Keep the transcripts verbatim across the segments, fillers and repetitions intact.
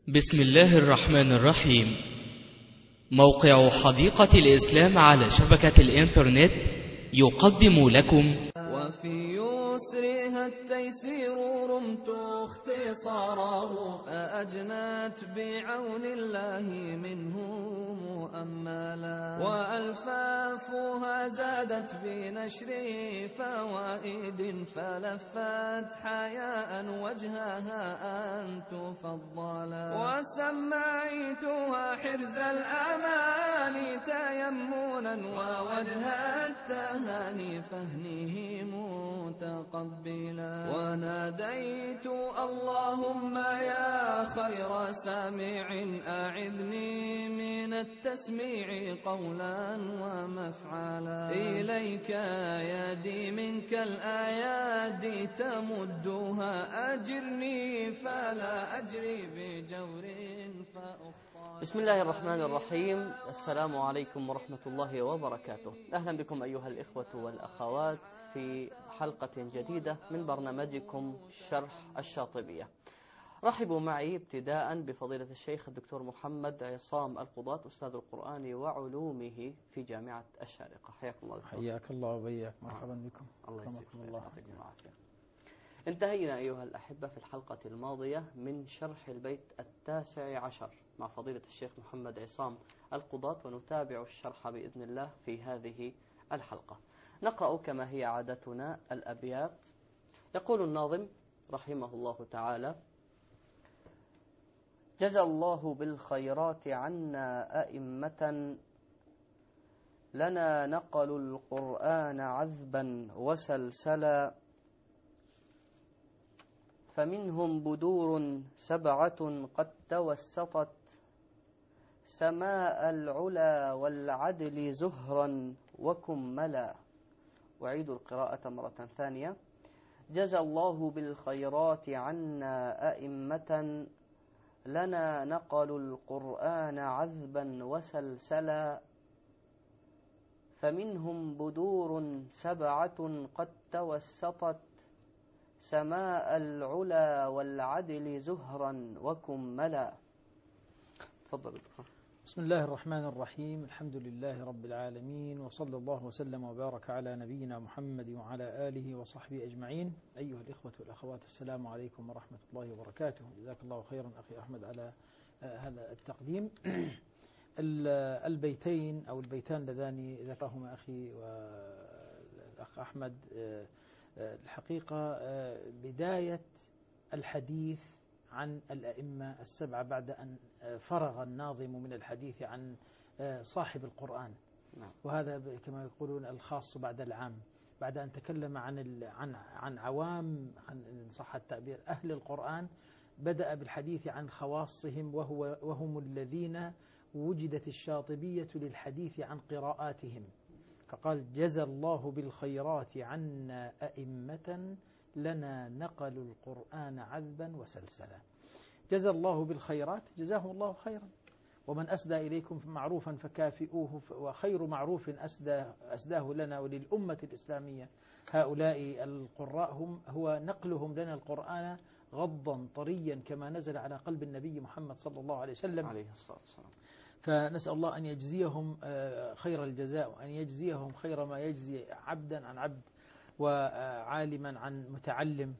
بسم الله الرحمن الرحيم. موقع حديقة الإسلام على شبكة الإنترنت يقدم لكم وفي يسرها التيسير رمت اختصاره أجنت بعون الله منه مؤملا وألفافها زادت في نشر فوائد فلفت حياء وجهها أن تفضلا وسميتها حرز الأمان تيمنا ووجه التهاني فهنه متقبلا وناديت اللهم يا خير سامع أعذني من التسميع قولا ومفعلا إليك يدي منك الآيات تمدها أجرني فلا أجري بجور فأخطى. بسم الله الرحمن الرحيم. السلام عليكم ورحمة الله وبركاته. أهلا بكم أيها الإخوة والأخوات في حلقة جديدة من برنامجكم شرح الشاطبية. رحبوا معي ابتداء بفضيلة الشيخ الدكتور محمد عصام القضاة أستاذ القرآن وعلومه في جامعة الشارقة. حياكم الله دكتور. حياك الله وبياك. مرحبا بكم. الله يسلمكم الله. يعطيكم العافية. انتهينا أيها الأحبة في الحلقة الماضية من شرح البيت التاسع عشر مع فضيلة الشيخ محمد عصام القضاة، ونتابع الشرح بإذن الله في هذه الحلقة. نقرأ كما هي عادتنا الأبيات. يقول الناظم رحمه الله تعالى: جزى الله بالخيرات عنا أئمة لنا نقلوا القرآن عذبا وسلسلا فمنهم بدور سبعة قد توسطت سماء العلا والعدل زهرا وكملا. وعيد القراءة مرة ثانية. جزى الله بالخيرات عنا أئمة لنا نقلوا القرآن عذبا وسلسلا فمنهم بدور سبعة قد توسطت سماء العلا والعدل زهرا وكملا. تفضل دكتور. بسم الله الرحمن الرحيم. الحمد لله رب العالمين، وصلى الله وسلم وبارك على نبينا محمد وعلى آله وصحبه أجمعين. أيها الإخوة والأخوات، السلام عليكم ورحمة الله وبركاته. جزاك الله خيرا أخي أحمد على هذا التقديم. البيتين أو البيتان اللذان ذكرهما أخي والأخ أحمد الحقيقة بداية الحديث عن الأئمة السبعة بعد أن فرغ الناظم من الحديث عن صاحب القرآن. وهذا كما يقولون الخاص بعد العام، بعد أن تكلم عن عن عن عوام إن صح التعبير أهل القرآن، بدأ بالحديث عن خواصهم وهو وهم الذين وجدت الشاطبية للحديث عن قراءاتهم، فقال: جزى الله بالخيرات عنا أئمة لنا نقلوا القرآن عذبا وسلسلا. جزى الله بالخيرات، جزاهم الله خيرا. ومن أسدى إليكم معروفا فكافئوه، وخير معروف أسدى أسداه لنا وللأمة الإسلامية هؤلاء القراء هم هو نقلهم لنا القرآن غضا طريا كما نزل على قلب النبي محمد صلى الله عليه وسلم عليه الصلاة والسلام. فنسأل الله أن يجزيهم خير الجزاء، وأن يجزيهم خير ما يجزي عبدا عن عبد وعالما عن متعلم.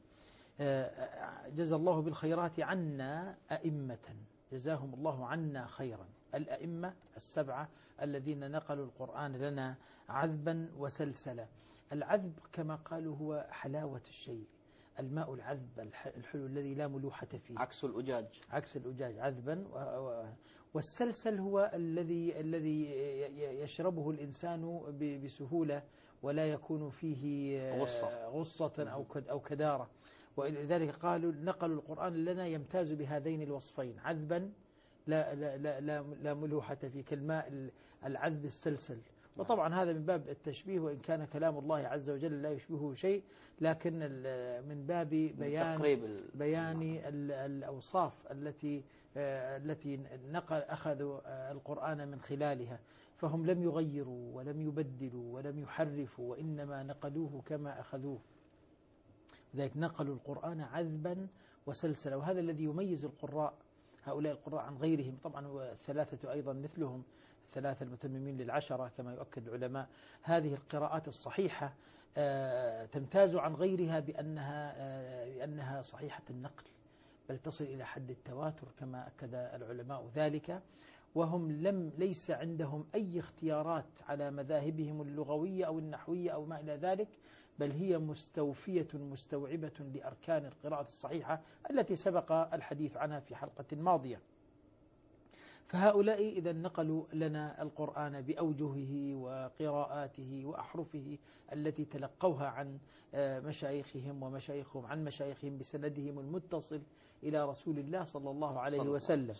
جزى الله بالخيرات عنا أئمة، جزاهم الله عنا خيرا. الأئمة السبعة الذين نقلوا القرآن لنا عذبا وسلسلا. العذب كما قالوا هو حلاوة الشيء، الماء العذب الحلو الذي لا ملوحة فيه، عكس الأجاج. عكس الأجاج عذبا. والسلسل هو الذي الذي يشربه الإنسان بسهولة ولا يكون فيه غصة, غصة أو كدارة. ولذلك قالوا نقلوا القرآن لنا يمتاز بهذين الوصفين: عذبا لا, لا, لا, لا, لا ملوحة فيه، كالماء العذب السلسل. وطبعا هذا من باب التشبيه، وإن كان كلام الله عز وجل لا يشبهه شيء، لكن من باب بيان بيان الأوصاف التي التي نقل أخذوا القرآن من خلالها. فهم لم يغيروا ولم يبدلوا ولم يحرفوا، وإنما نقلوه كما أخذوه. ذلك نقلوا القرآن عذبا وسلسلة. وهذا الذي يميز القراء هؤلاء القراء عن غيرهم. طبعا والثلاثة أيضا مثلهم، الثلاثة المتممين للعشرة كما يؤكد العلماء. هذه القراءات الصحيحة تمتاز عن غيرها بأنها بأنها صحيحة النقل، بل تصل إلى حد التواتر كما أكد العلماء ذلك. وهم لم ليس عندهم أي اختيارات على مذاهبهم اللغوية أو النحوية أو ما إلى ذلك، بل هي مستوفية مستوعبة لأركان القراءة الصحيحة التي سبق الحديث عنها في حلقة ماضية. فهؤلاء إذا نقلوا لنا القرآن بأوجهه وقراءاته وأحرفه التي تلقوها عن مشايخهم ومشايخهم عن مشايخهم بسندهم المتصل إلى رسول الله صلى الله عليه وسلم.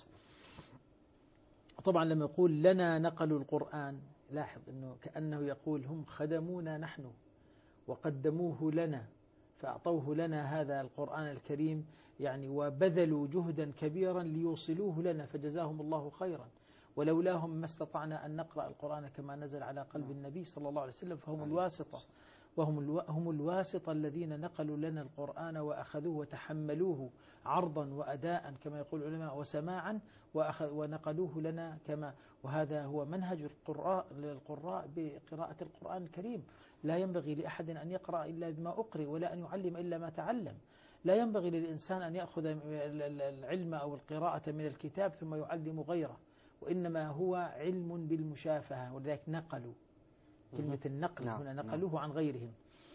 طبعا لما يقول لنا نقلوا القرآن، لاحظ أنه كأنه يقول هم خدمونا نحن وقدموه لنا، فأعطوه لنا هذا القرآن الكريم يعني وبذلوا جهدا كبيرا ليوصلوه لنا، فجزاهم الله خيرا. ولولاهم ما استطعنا أن نقرأ القرآن كما نزل على قلب النبي صلى الله عليه وسلم، فهم الواسطة، وهم هم الواسطة الذين نقلوا لنا القرآن وأخذوه وتحملوه عرضا وأداء كما يقول العلماء وسماعا ونقلوه لنا كما. وهذا هو منهج القراء للقراء بقراءة القرآن الكريم. لا ينبغي لأحد أن يقرأ إلا بما أقرأ، ولا أن يعلم إلا ما تعلم. لا ينبغي للإنسان أن يأخذ العلم أو القراءة من الكتاب ثم يعلم غيره، وإنما هو علم بالمشافهة. ولذلك نقلوا، كلمة النقل نعم هنا نقلوه نعم. عن غيرهم.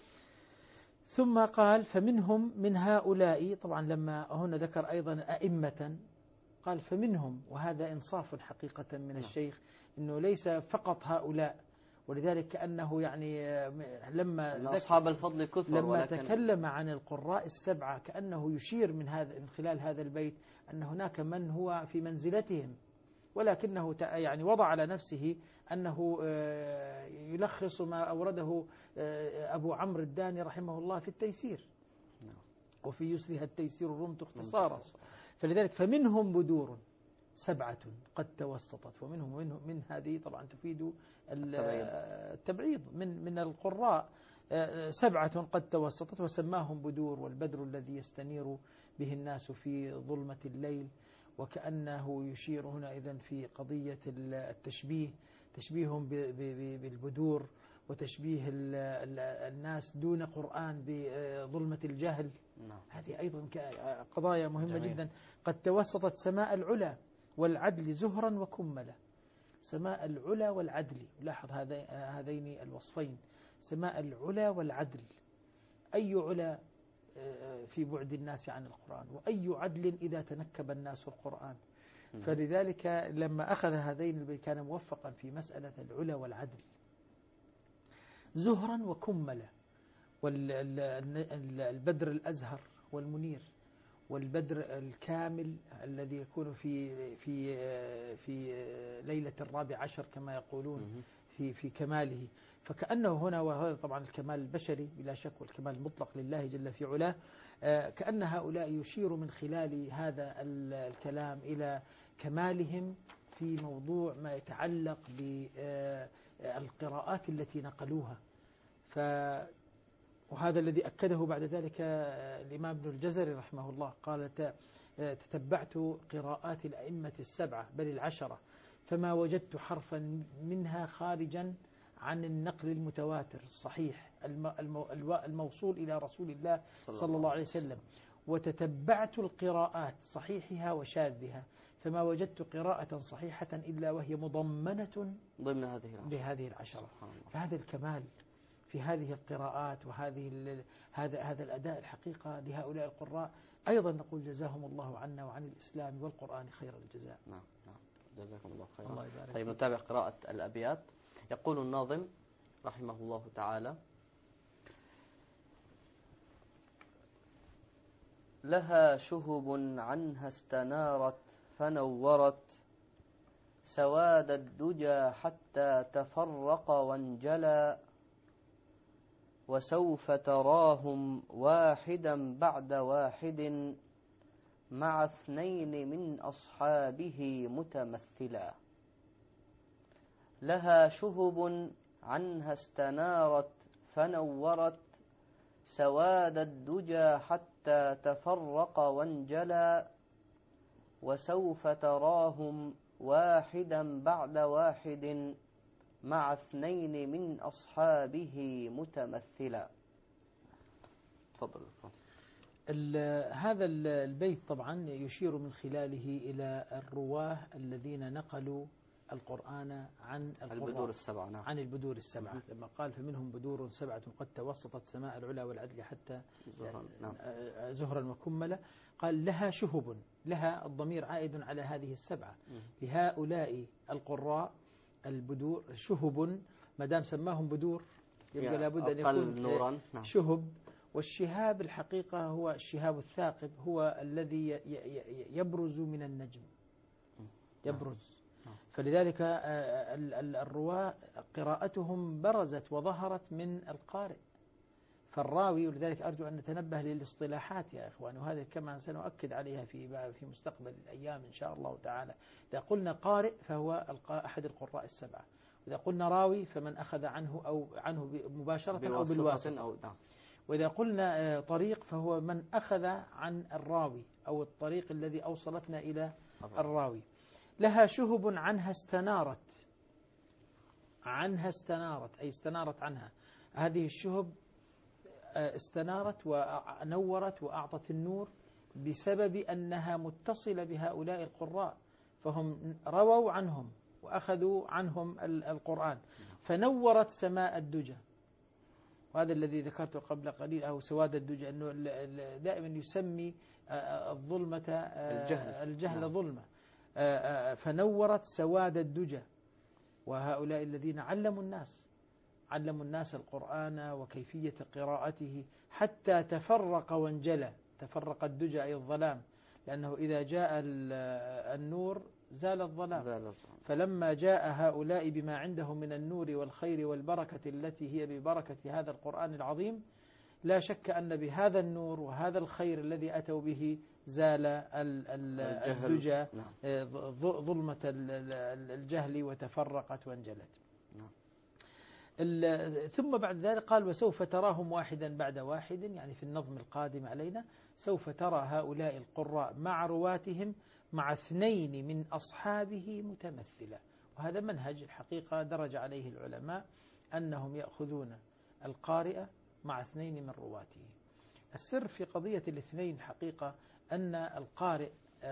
ثم قال فمنهم من هؤلاء، طبعا لما هنا ذكر أيضا أئمة قال فمنهم، وهذا إنصاف حقيقة من الشيخ أنه ليس فقط هؤلاء. ولذلك كأنه يعني لما أصحاب الفضل كثر، لما ولكن تكلم عن القراء السبعة كأنه يشير من هذا من خلال هذا البيت أن هناك من هو في منزلتهم، ولكنه يعني وضع على نفسه أنه يلخص ما أورده أبو عمرو الداني رحمه الله في التيسير، وفي يسرها التيسير الرمت اختصارا. فلذلك فمنهم بدور سبعة قد توسطت، ومنهم ومنهم من هذه طبعا تفيد التبعيض من من القراء. سبعة قد توسطت وسماهم بدور، والبدر الذي يستنير به الناس في ظلمة الليل. وكأنه يشير هنا إذن في قضية التشبيه، تشبيههم بالبدور وتشبيه الناس دون قرآن بظلمة الجهل. هذه أيضا قضايا مهمة جميل. جدا. قد توسطت سماء العلا والعدل زهرا وكملا. سماء العلا والعدل، لاحظ هذين الوصفين، سماء العلا والعدل. أي علا في بعد الناس عن القرآن، وأي عدل إذا تنكب الناس القرآن. فلذلك لما أخذ هذين البيت كان موفقا في مسألة العلا والعدل. زهرا وكملا، والبدر الأزهر والمنير، والبدر الكامل الذي يكون في في في ليلة الرابع عشر كما يقولون في في كماله. فكأنه هنا، وهذا طبعا الكمال البشري بلا شك والكمال المطلق لله جل في علاه، كأن هؤلاء يشير من خلال هذا الكلام إلى كمالهم في موضوع ما يتعلق بالقراءات التي نقلوها. ف وهذا الذي أكده بعد ذلك الإمام ابن الجزري رحمه الله، قال تتبعت قراءات الأئمة السبعة بل العشرة فما وجدت حرفا منها خارجا عن النقل المتواتر الصحيح الموصول إلى رسول الله صلى الله عليه وسلم. وتتبعت القراءات صحيحها وشاذها فما وجدت قراءة صحيحة إلا وهي مضمنة ضمن هذه بهذه العشرة. فهذا الكمال في هذه القراءات وهذه هذا هذا الأداء الحقيقة لهؤلاء القراء. أيضا نقول جزاهم الله عنا وعن الإسلام والقرآن خير الجزاء. نعم نعم جزاكم الله خيرا. الله يبارك. طيب نتابع قراءة الأبيات. يقول الناظم رحمه الله تعالى: لها شهب عنها استنارت فنورت سواد الدجى حتى تفرق وانجلى وسوف تراهم واحدا بعد واحد مع اثنين من أصحابه متمثلا. لها شهب عنها استنارت فنورت سواد الدجى حتى تفرق وانجلى وسوف تراهم واحدا بعد واحد مع اثنين من أصحابه متمثلا. تفضل. هذا البيت طبعا يشير من خلاله إلى الرواه الذين نقلوا القرآن عن البدور السبعة. نعم. عن البدور السبعة لما قال فمنهم بدور سبعة قد توسطت سماء العلا والعدل حتى نعم. زهرا وكملا، قال لها شهب، لها الضمير عائد على هذه السبعة. لهؤلاء القراء البدور شهب، ما دام سماهم بدور يبقى لابد أن يكون نورا. نعم. شهب. والشهاب الحقيقة هو الشهاب الثاقب، هو الذي يبرز من النجم، يبرز. فلذلك الرواة قراءتهم برزت وظهرت من القارئ. فالراوي، ولذلك أرجو أن نتنبه للاصطلاحات يا إخوان، وهذا كما سنؤكد عليها في في مستقبل الأيام إن شاء الله تعالى. إذا قلنا قارئ فهو أحد القراء السبعة، وإذا قلنا راوي فمن أخذ عنه أو عنه مباشرة أو بالواسطة، وإذا قلنا طريق فهو من أخذ عن الراوي أو الطريق الذي أوصلتنا إلى الراوي. لها شهب عنها استنارت، عنها استنارت أي استنارت عنها. هذه الشهب استنارت ونورت وأعطت النور بسبب أنها متصلة بهؤلاء القراء، فهم رووا عنهم وأخذوا عنهم القرآن، فنورت سماء الدجى. وهذا الذي ذكرته قبل قليل، أو سواد الدجى، أنه دائما يسمي الظلمة الجهل, الجهل نعم. ظلمة. فنورت سواد الدجى. وهؤلاء الذين علموا الناس علموا الناس القرآن وكيفية قراءته حتى تفرق وانجلى. تفرق الدجى أي الظلام، لأنه إذا جاء النور زال الظلام. فلما جاء هؤلاء بما عندهم من النور والخير والبركة التي هي ببركة هذا القرآن العظيم، لا شك أن بهذا النور وهذا الخير الذي أتوا به زال الدجى، ظلمة الجهل، وتفرقت وانجلت. ثم بعد ذلك قال وسوف تراهم واحدا بعد واحد، يعني في النظم القادم علينا سوف ترى هؤلاء القراء مع رواتهم مع اثنين من أصحابه متمثلا. وهذا منهج الحقيقة درج عليه العلماء، أنهم يأخذون القارئ مع اثنين من رواته. السر في قضية الاثنين الحقيقة أن القارئ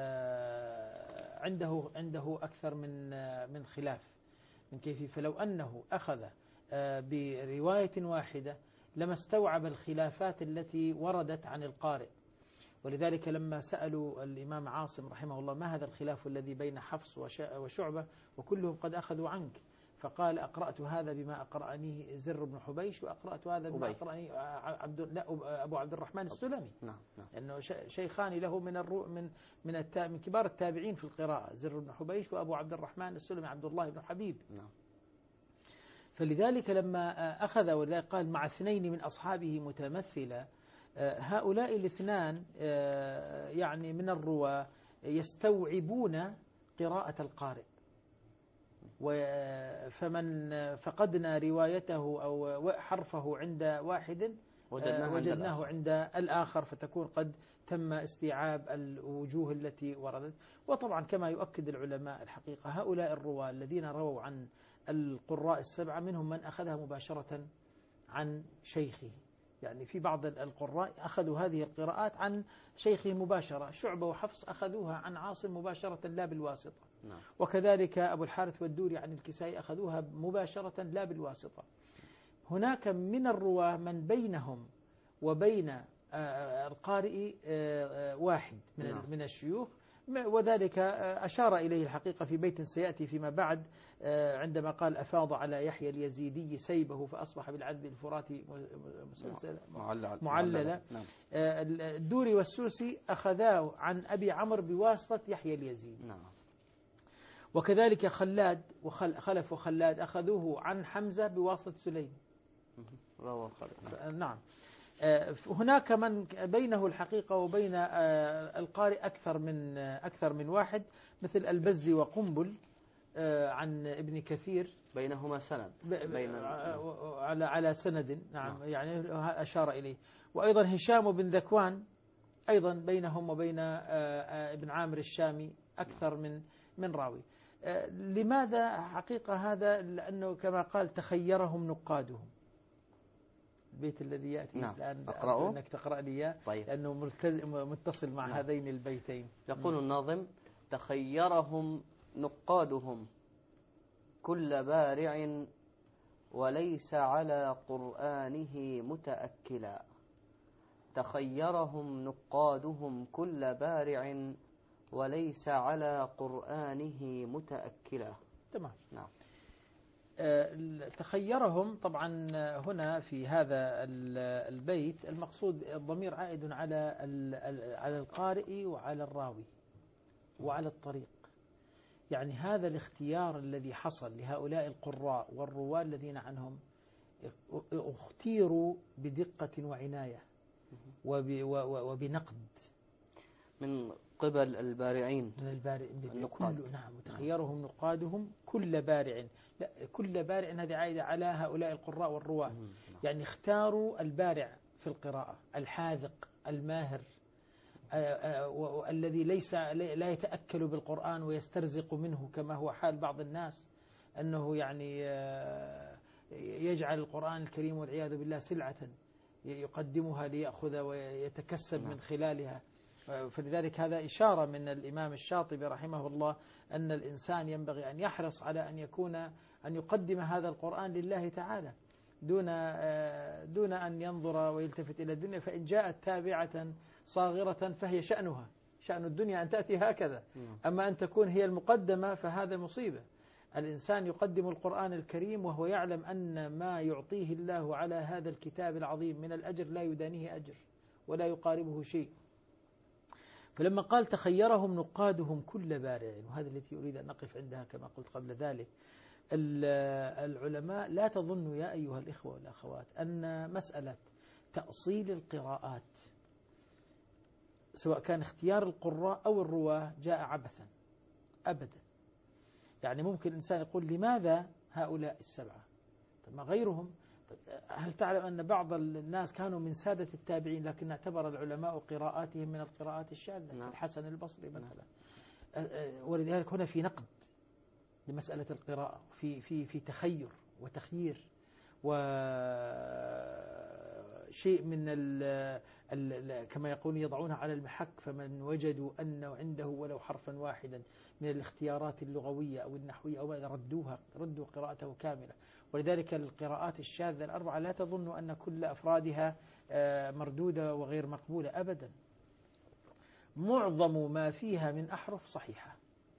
عنده عنده أكثر من من خلاف من كيف. فلو أنه أخذ برواية واحدة لما استوعب الخلافات التي وردت عن القارئ. ولذلك لما سألوا الإمام عاصم رحمه الله ما هذا الخلاف الذي بين حفص وشعبة وكلهم قد أخذوا عنك، فقال أقرأت هذا بما أقرأني زر بن حبيش، وأقرأت هذا بما أقرأني عبد لا أبو عبد الرحمن السلمي. نعم نعم. لأنه شيخان له من الرو من من, من كبار التابعين في القراءة، زر بن حبيش وأبو عبد الرحمن السلمي عبد الله بن حبيب. نعم. فلذلك لما أخذ ولذلك قال مع اثنين من أصحابه متمثلا، هؤلاء الاثنان يعني من الرواة يستوعبون قراءة القارئ، فمن فقدنا روايته أو حرفه عند واحد وجدناه, وجدناه عند الآخر، فتكون قد تم استيعاب الوجوه التي وردت. وطبعا كما يؤكد العلماء الحقيقة هؤلاء الرواة الذين رووا عن القراء السبعة منهم من أخذها مباشرة عن شيخه، يعني في بعض القراء أخذوا هذه القراءات عن شيخه مباشرة، شعبة وحفص أخذوها عن عاصم مباشرة لا بالواسطة. نعم. وكذلك أبو الحارث والدوري عن الكسائي أخذوها مباشرة لا بالواسطة. هناك من الرواة من بينهم وبين القارئ واحد من نعم. من الشيوخ، وذلك أشار إليه الحقيقة في بيت سيأتي فيما بعد عندما قال أفاض على يحيى اليزيدي سيبه فأصبح بالعذب الفراتي معللة. نعم. الدوري والسوسي أخذاه عن أبي عمرو بواسطة يحيى اليزيدي. نعم. وكذلك خلاد وخلف وخلاد أخذوه عن حمزة بواسطة سليم. رواه خالد. نعم. هناك من بينه الحقيقة وبين القارئ أكثر من أكثر من واحد، مثل البزي وقنبل عن ابن كثير بينهما سند بين على على سند. نعم. نعم. يعني أشار إليه. وأيضا هشام بن ذكوان أيضا بينهم وبين ابن عامر الشامي أكثر من من راوي. لماذا حقيقة هذا؟ لأنه كما قال تخيرهم نقادهم. البيت الذي يأتي نعم. الآن أقرأه؟ أنك تقرأ لي طيب. لأنه متصل مع نعم. هذين البيتين. يقول الناظم: تخيرهم نقادهم كل بارع وليس على قرآنه متأكلا. تخيرهم نقادهم كل بارع وليس على قرآنه متأكلا. تمام. نعم. تخيرهم طبعا هنا في هذا البيت المقصود الضمير عائد على على القارئ وعلى الراوي وعلى الطريق. يعني هذا الاختيار الذي حصل لهؤلاء القراء والرواة الذين عنهم اختيروا بدقة وعناية وبنقد من قبل البارعين، من البارعين النقاد. نعم. وتخيرهم نقادهم كل بارع. لا، كل بارع هذه عائدة على هؤلاء القراء والرواة. يعني اختاروا البارع في القراءة، الحاذق الماهر الذي ليس لا يتأكل بالقرآن ويسترزق منه كما هو حال بعض الناس، أنه يعني يجعل القرآن الكريم والعياذ بالله سلعة يقدمها ليأخذ ويتكسب من خلالها. فلذلك هذا إشارة من الإمام الشاطبي رحمه الله أن الإنسان ينبغي أن يحرص على أن يكون أن يقدم هذا القرآن لله تعالى دون دون أن ينظر ويلتفت إلى الدنيا، فإن جاءت تابعة صاغرة فهي شأنها، شأن الدنيا أن تأتي هكذا. أما أن تكون هي المقدمة فهذا مصيبة. الإنسان يقدم القرآن الكريم وهو يعلم أن ما يعطيه الله على هذا الكتاب العظيم من الأجر لا يدانيه أجر ولا يقاربه شيء. فلما قال تخيرهم نقادهم كل بارع، وهذا التي أريد أن نقف عندها كما قلت قبل ذلك، العلماء لا تظنوا يا أيها الإخوة والأخوات أن مسألة تأصيل القراءات سواء كان اختيار القراء أو الرواة جاء عبثا أبدا. يعني ممكن الإنسان يقول لماذا هؤلاء السبعة؟ طب ما غيرهم؟ طب هل تعلم أن بعض الناس كانوا من سادة التابعين لكن اعتبر العلماء قراءاتهم من القراءات الشاذة؟ نعم. الحسن البصري مثلا. نعم. ولذلك هنا في نقد لمسألة القراءة، في في في تخير وتخيير وشيء من ال ال كما يقولون يضعونها على المحك، فمن وجدوا أنه عنده ولو حرفا واحدا من الاختيارات اللغوية أو النحوية أو ردوها ردوا قراءته كاملة. ولذلك القراءات الشاذة الأربعة لا تظن أن كل أفرادها مردودة وغير مقبولة أبدا. معظم ما فيها من أحرف صحيحة،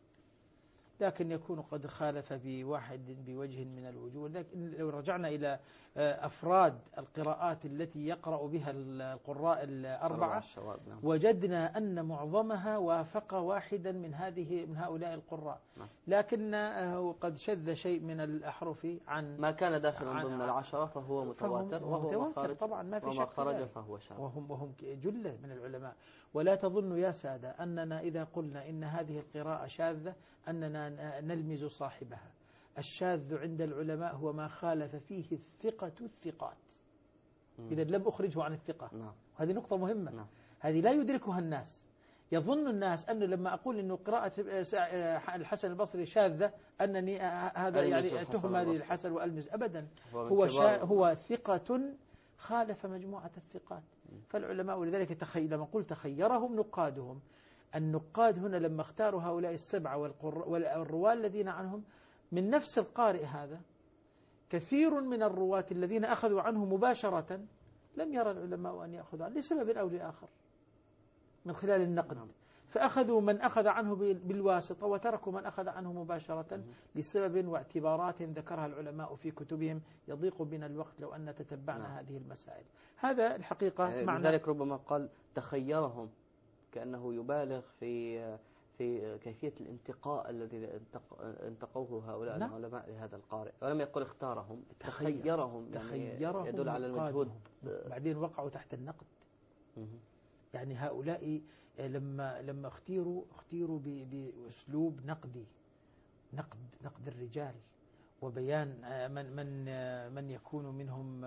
لكن يكون قد خالف بواحد بوجه من الوجوه. لكن لو رجعنا إلى أفراد القراءات التي يقرأ بها القراء الأربعة وجدنا أن معظمها وافق واحدا من هذه من هؤلاء القراء، لكنه قد شذ شيء من الأحرف عن ما كان داخلا ضمن العشرة فهو متواتر، وهو متواتر طبعا ما في شك خرج فهو شاذ، وهم وهم جلة من العلماء. ولا تظن يا سادة أننا إذا قلنا إن هذه القراءة شاذة أننا نلمز صاحبها. الشاذ عند العلماء هو ما خالف فيه الثقة الثقات، إذا لم أخرجه عن الثقة. نعم. هذه نقطة مهمة. نعم. هذه لا يدركها الناس. يظن الناس أنه لما أقول أنه قراءة الحسن البصري شاذة أنني هذا يعني تهمة للحسن وألمز أبدا. هو هو ثقة خالف مجموعة الثقات. فالعلماء ولذلك تخيل لما قلت تخيرهم نقادهم، النقاد هنا لما اختاروا هؤلاء السبعة والرواة الذين عنهم من نفس القارئ هذا، كثير من الرواة الذين أخذوا عنه مباشرة لم يرى العلماء أن يأخذوا عنه لسبب أو لآخر من خلال النقد. نعم. فأخذوا من أخذ عنه بالواسطة وتركوا من أخذ عنه مباشرة لسبب واعتبارات ذكرها العلماء في كتبهم يضيق بنا الوقت لو أن تتبعنا. نعم. هذه المسائل. هذا الحقيقة معنى لذلك ربما قال تخيرهم كأنه يبالغ في في كيفية الانتقاء الذي انتقوه هؤلاء. نعم. العلماء لهذا القارئ، ولم يقل اختارهم، تخيرهم، تخيرهم يعني يدل على المجهود. بعدين وقعوا تحت النقد. يعني هؤلاء لما لما اختيروا اختيروا بأسلوب نقدي، نقد نقد الرجال وبيان من من من يكون منهم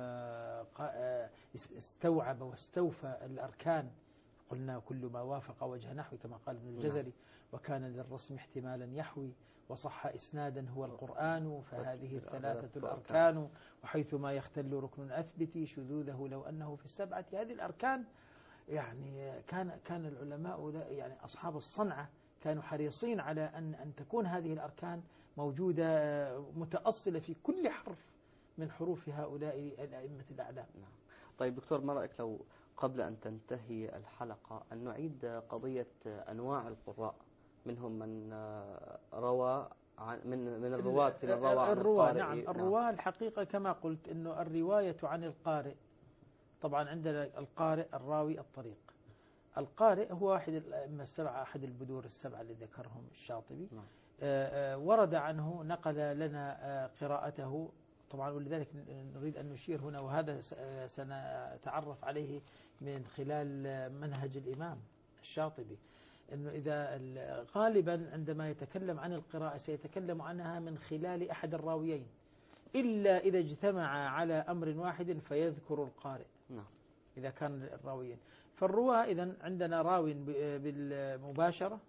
استوعب واستوفى الأركان. قلنا كل ما وافق وجه نحو كما قال ابن الجزري. وكان للرسم احتمالا يحوي، وصح إسنادا هو القرآن، فهذه الثلاثة الأركان، وحيثما يختل ركن أثبتي شذوذه لو أنه في السبعة. هذه الأركان يعني كان كان العلماء يعني أصحاب الصنعة كانوا حريصين على أن أن تكون هذه الأركان موجودة متأصلة في كل حرف من حروف هؤلاء الأئمة الأعلام. نعم. طيب دكتور، ما رأيك لو قبل أن تنتهي الحلقة أن نعيد قضية أنواع القراء؟ منهم من روى عن من من الرواة من الرواة عن الرواة. القارئ. نعم، الرواة الحقيقة كما قلت أنه الرواية عن القارئ، طبعا عندنا القارئ الراوي الطريق. القارئ هو واحد الأئمة السبعة، أحد البدور السبعة اللي ذكرهم الشاطبي. نعم. ورد عنه، نقل لنا قراءته طبعا، ولذلك نريد أن نشير هنا، وهذا سنتعرف عليه من خلال منهج الإمام الشاطبي، أنه إذا غالبا عندما يتكلم عن القراءة سيتكلم عنها من خلال أحد الراويين، إلا إذا اجتمع على أمر واحد فيذكر القارئ. نعم. إذا كان الراويين، فالرواة إذن عندنا راو بالمباشرة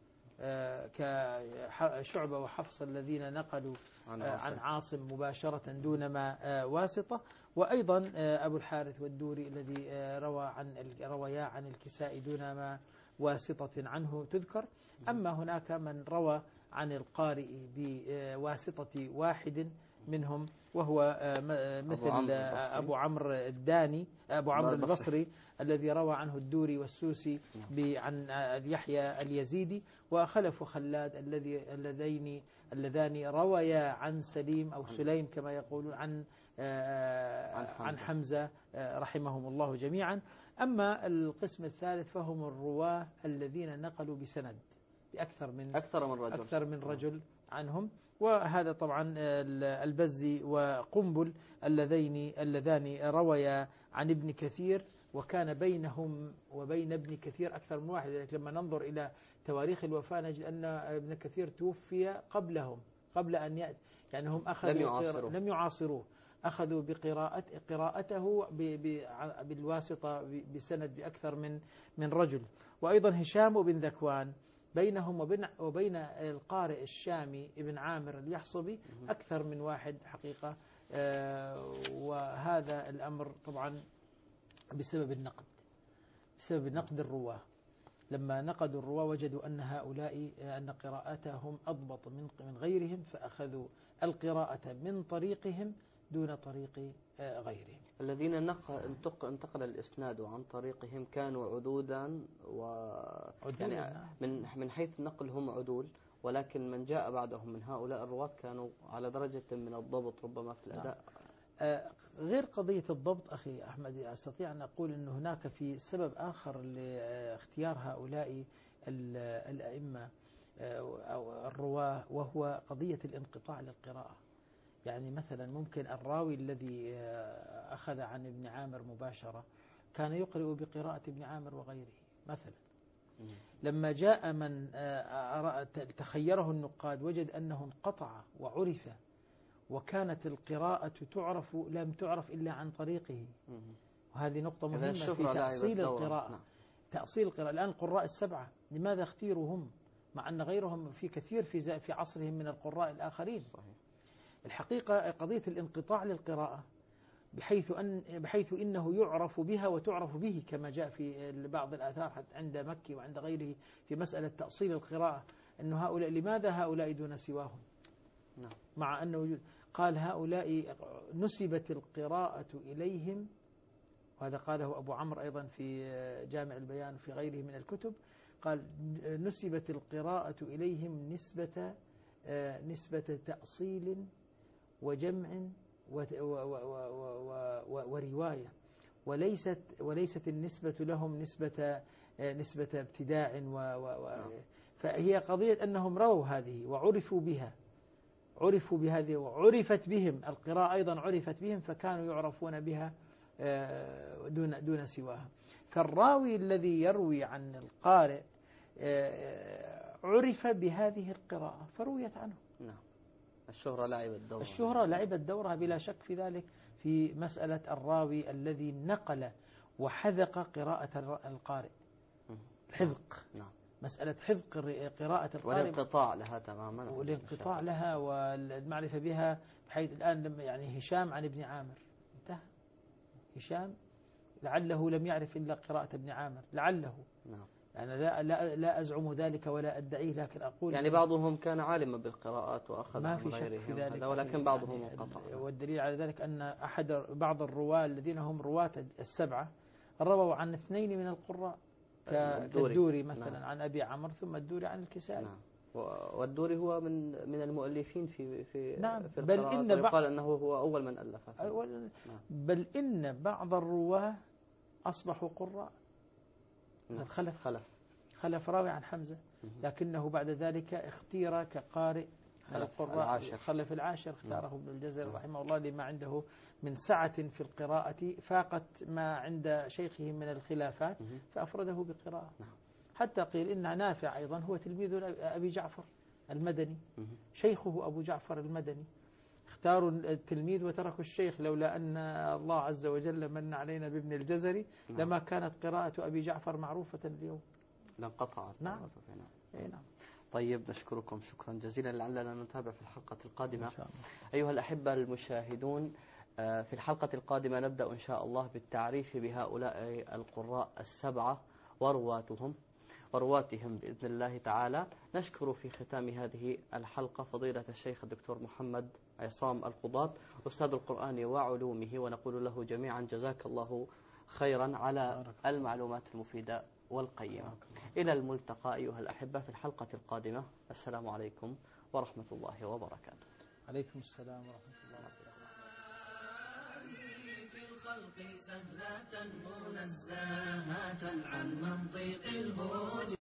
كشعبة وحفص الذين نقلوا عن عاصم, عن عاصم مباشرة دون ما واسطة، وأيضا أبو الحارث والدوري الذي روى عن رويا عن الكسائي دون ما واسطة عنه تذكر. أما هناك من روى عن القارئ بواسطة واحد منهم، وهو مثل أبو عمرو الداني أبو عمرو البصري الذي روى عنه الدوري والسوسي عن يحيى اليزيدي، وخلف خلاد الذي اللذين اللذان رويا عن سليم أو سليم كما يقولون عن عن حمزة رحمهم الله جميعا. أما القسم الثالث فهم الرواة الذين نقلوا بسند بأكثر من أكثر من رجل, أكثر من رجل عنهم، وهذا طبعا البزي وقنبل اللذين اللذان رويا عن ابن كثير، وكان بينهم وبين ابن كثير أكثر من واحد. لما ننظر إلى تواريخ الوفاة نجد أن ابن كثير توفي قبلهم، قبل أن يأتي، يعني هم أخذوا لم يعاصروه, لم يعاصروه أخذوا بقراءة قراءته بالواسطة بسند بأكثر من من رجل. وأيضا هشام بن ذكوان بينهم وبين وبين القارئ الشامي ابن عامر اليحصبي أكثر من واحد حقيقة. وهذا الأمر طبعا بسبب النقد، بسبب نقد الرواة. لما نقدوا الرواة وجدوا أن هؤلاء أن قراءتهم أضبط من من غيرهم، فأخذوا القراءة من طريقهم دون طريق غيرهم. الذين انتقل الإسناد عن طريقهم كانوا عدودا، و يعني من من حيث النقل هم عدول، ولكن من جاء بعدهم من هؤلاء الرواة كانوا على درجة من الضبط ربما في الأداء. غير قضية الضبط أخي أحمد، أستطيع أن أقول أن هناك في سبب آخر لاختيار هؤلاء الأئمة أو الرواة، وهو قضية الانقطاع للقراءة. يعني مثلا ممكن الراوي الذي أخذ عن ابن عامر مباشرة كان يقرأ بقراءة ابن عامر وغيره مثلا. لما جاء من تخيره النقاد وجد أنه انقطع وعرف، وكانت القراءة تعرف لم تعرف إلا عن طريقه، وهذه نقطة مهمة في تأصيل القراءة. نعم. تأصيل القراءة. الآن القراء السبعة لماذا اختيروا هم مع أن غيرهم في كثير في في عصرهم من القراء الآخرين؟ صحيح. الحقيقة قضية الانقطاع للقراءة بحيث أن بحيث إنه يعرف بها وتعرف به، كما جاء في بعض الآثار حتى عند مكي وعند غيره في مسألة تأصيل القراءة، أن هؤلاء لماذا هؤلاء دون سواهم؟ نعم. مع أنه قال هؤلاء نسبت القراءة إليهم، وهذا قاله أبو عمرو أيضا في جامع البيان في غيره من الكتب، قال نسبت القراءة إليهم نسبة نسبة تأصيل وجمع ورواية، وليست وليست النسبة لهم نسبة نسبة ابتداع، فهي قضية أنهم رووا هذه وعرفوا بها، عرفوا بهذه وعرفت بهم القراءة أيضا عرفت بهم، فكانوا يعرفون بها دون دون سواها. فالراوي الذي يروي عن القارئ عرف بهذه القراءة فرويت عنه. نعم. الشهرة لعبت دورها. الشهرة لعبت دورها بلا شك في ذلك، في مسألة الراوي الذي نقل وحذق قراءة القارئ. حذق. نعم. مسألة حفظ قر- قراءة القارئ والانقطاع لها تماما، والانقطاع لها والمعرفة بها، بحيث الآن لما يعني هشام عن ابن عامر انتهى. هشام لعله لم يعرف إلا قراءة ابن عامر، لعله. نعم. أنا لا, لا, لا أزعم ذلك ولا أدعيه، لكن أقول يعني بعضهم كان عالما بالقراءات وأخذ ما عن في شك في غيرهم ذلك، هذا، ولكن بعضهم يعني انقطع. والدليل على ذلك أن أحد بعض الرواة الذين هم رواة السبعة رووا عن اثنين من القراء الدوري. كالدوري مثلا نعم. عن أبي عمرو، ثم الدوري عن الكسائي. نعم. والدوري هو من من المؤلفين في في نعم. في بل القراءات، إن ويقال أنه هو أول من ألف. نعم. بل بل إن بعض الرواة أصبحوا قراء. نعم. خلف خلف خلف راوي عن حمزة، لكنه بعد ذلك اختير كقارئ خلف القراء العاشر. خلف العاشر اختاره ابن الجزري رحمه الله لما عنده من سعة في القراءة فاقت ما عند شيخه من الخلافات، فأفرده بقراءة. حتى قيل إن نافع أيضا هو تلميذ أبي جعفر المدني، شيخه أبو جعفر المدني. اختاروا التلميذ وتركوا الشيخ، لولا أن الله عز وجل من علينا بابن الجزري لما كانت قراءة أبي جعفر معروفة اليوم، لانقطعت. نعم. نعم. طيب، نشكركم شكرا جزيلا، لعلنا نتابع في الحلقة القادمة. أيها الأحبة المشاهدون، في الحلقة القادمة نبدأ إن شاء الله بالتعريف بهؤلاء القراء السبعة ورواتهم ورواتهم بإذن الله تعالى. نشكر في ختام هذه الحلقة فضيلة الشيخ الدكتور محمد عصام القضاة أستاذ القرآن وعلومه، ونقول له جميعا جزاك الله خيرا على المعلومات المفيدة والقيمة. إلى الملتقى أيها الأحبة في الحلقة القادمة. السلام عليكم ورحمة الله وبركاته. عليكم السلام ورحمة الله وبركاته. في الخلق سهلة منزهة عن منطق الهوج.